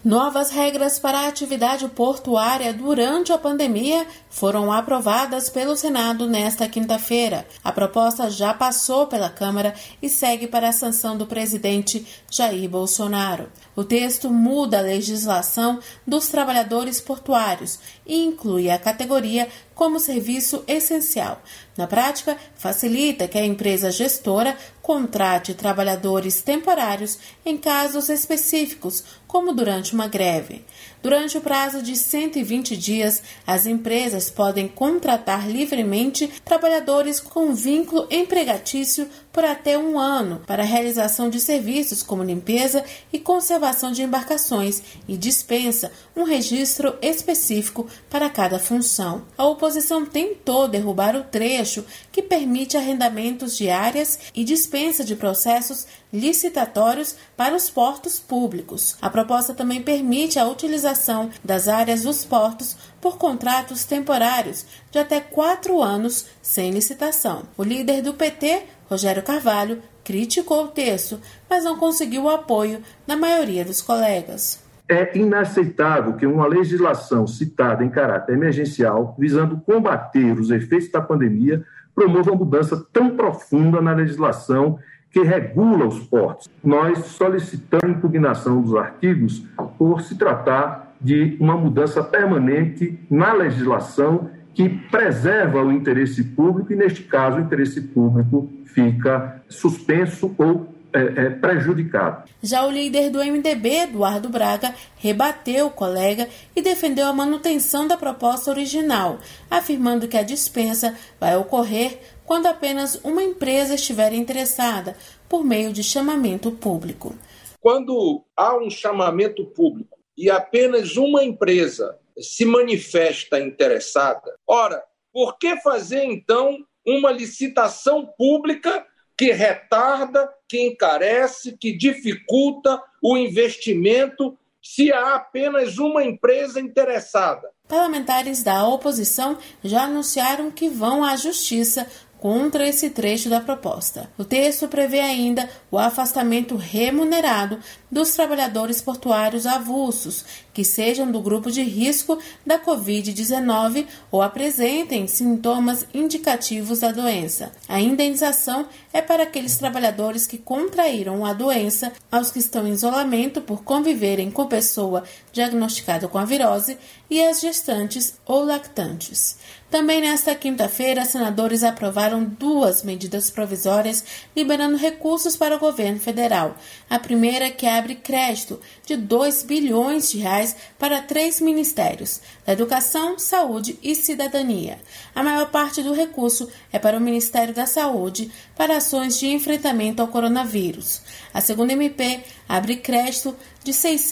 Novas regras para a atividade portuária durante a pandemia foram aprovadas pelo Senado nesta quinta-feira. A proposta já passou pela Câmara e segue para a sanção do presidente Jair Bolsonaro. O texto muda a legislação dos trabalhadores portuários e inclui a categoria como serviço essencial. Na prática, facilita que a empresa gestora contrate trabalhadores temporários em casos específicos, como durante uma greve. Durante o prazo de 120 dias, as empresas podem contratar livremente trabalhadores com vínculo empregatício por até 1 ano para a realização de serviços como limpeza e conservação de embarcações e dispensa um registro específico para cada função. A oposição tentou derrubar o trecho que permite arrendamentos de áreas e dispensa de processos licitatórios para os portos públicos. A proposta também permite a utilização das áreas dos portos por contratos temporários de até 4 anos sem licitação. O líder do PT, Rogério Carvalho, criticou o texto, mas não conseguiu o apoio da maioria dos colegas. É inaceitável que uma legislação citada em caráter emergencial, visando combater os efeitos da pandemia, promova uma mudança tão profunda na legislação que regula os portos. Nós solicitamos a impugnação dos artigos por se tratar de uma mudança permanente na legislação que preserva o interesse público e, neste caso, o interesse público fica suspenso ou prejudicado. Já o líder do MDB, Eduardo Braga, rebateu o colega e defendeu a manutenção da proposta original, afirmando que a dispensa vai ocorrer quando apenas uma empresa estiver interessada, por meio de chamamento público. Quando há um chamamento público e apenas uma empresa se manifesta interessada, ora, por que fazer então uma licitação pública que retarda, que encarece, que dificulta o investimento se há apenas uma empresa interessada? Parlamentares da oposição já anunciaram que vão à Justiça contra esse trecho da proposta. O texto prevê ainda o afastamento remunerado dos trabalhadores portuários avulsos que sejam do grupo de risco da Covid-19 ou apresentem sintomas indicativos da doença. A indenização é para aqueles trabalhadores que contraíram a doença, aos que estão em isolamento por conviverem com pessoa diagnosticada com a virose e as gestantes ou lactantes. Também nesta quinta-feira, senadores aprovaram 2 medidas provisórias liberando recursos para o governo federal. A primeira, que abre crédito de R$2 bilhões para 3 ministérios, da Educação, Saúde e Cidadania. A maior parte do recurso é para o Ministério da Saúde, para ações de enfrentamento ao coronavírus. A segunda MP abre crédito de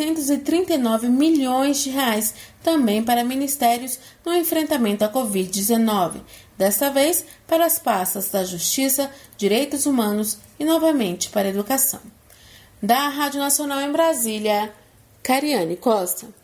R$639 milhões, também para ministérios no enfrentamento à Covid-19, desta vez para as pastas da Justiça, Direitos Humanos e, novamente, para a Educação. Da Rádio Nacional em Brasília, Cariane Costa.